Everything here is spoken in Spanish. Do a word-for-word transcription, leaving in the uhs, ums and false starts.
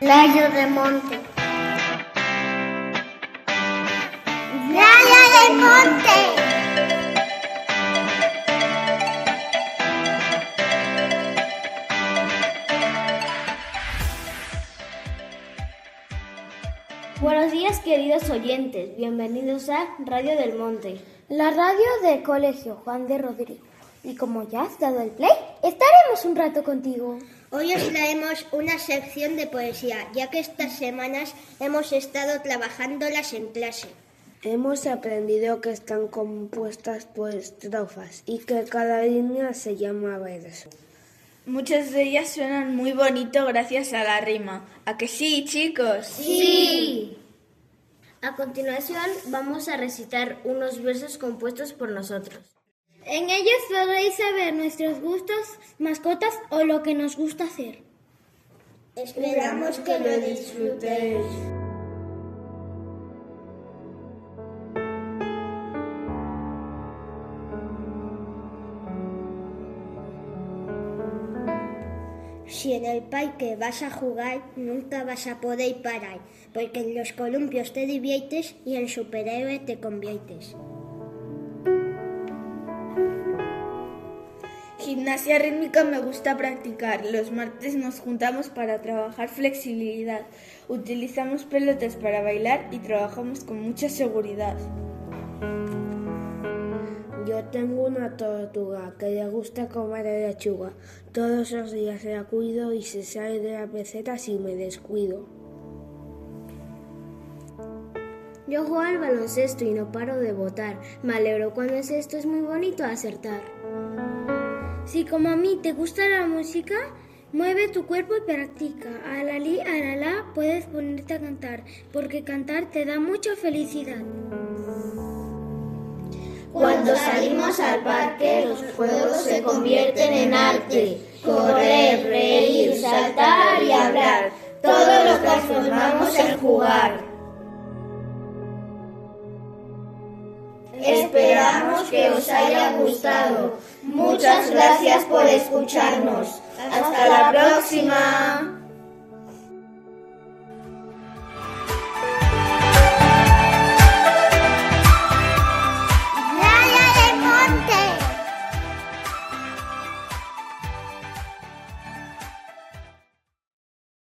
Rayo de monte. Rayo de monte. Buenos días, queridos oyentes. Bienvenidos a Radio del Monte, la radio del Colegio Juan de Rodrigo. Y como ya has dado el play, estaremos un rato contigo. Hoy os traemos una sección de poesía, ya que estas semanas hemos estado trabajándolas en clase. Hemos aprendido que están compuestas por estrofas y que cada línea se llama verso. Muchas de ellas suenan muy bonito gracias a la rima. ¿A que sí, chicos? ¡Sí! A continuación vamos a recitar unos versos compuestos por nosotros. En ellos podréis saber nuestros gustos, mascotas o lo que nos gusta hacer. Esperamos que lo disfrutéis. Si en el parque vas a jugar, nunca vas a poder parar, porque en los columpios te diviertes y en superhéroe te conviertes. Gimnasia rítmica me gusta practicar. Los martes nos juntamos para trabajar flexibilidad. Utilizamos pelotas para bailar y trabajamos con mucha seguridad. Yo tengo una tortuga que le gusta comer lechuga. Todos los días la cuido y se sale de la pecera si me descuido. Yo juego al baloncesto y no paro de botar. Me alegro cuando es esto, es muy bonito acertar. Si como a mí te gusta la música, mueve tu cuerpo y practica. Alalí, alalá, puedes ponerte a cantar, porque cantar te da mucha felicidad. Cuando salimos al parque, los juegos se convierten en arte. Correr, reír, saltar y hablar. Todo lo transformamos en jugar. Esperamos que os haya gustado. Muchas gracias por escucharnos. Hasta la próxima.